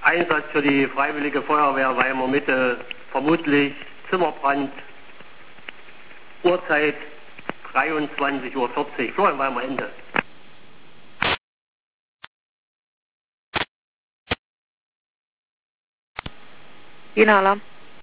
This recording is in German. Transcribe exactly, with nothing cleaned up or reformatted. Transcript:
Einsatz für die Freiwillige Feuerwehr Weimar Mitte, vermutlich Zimmerbrand, Uhrzeit dreiundzwanzig Uhr vierzig, Florian Weimar, Ende. Wiener Alarm.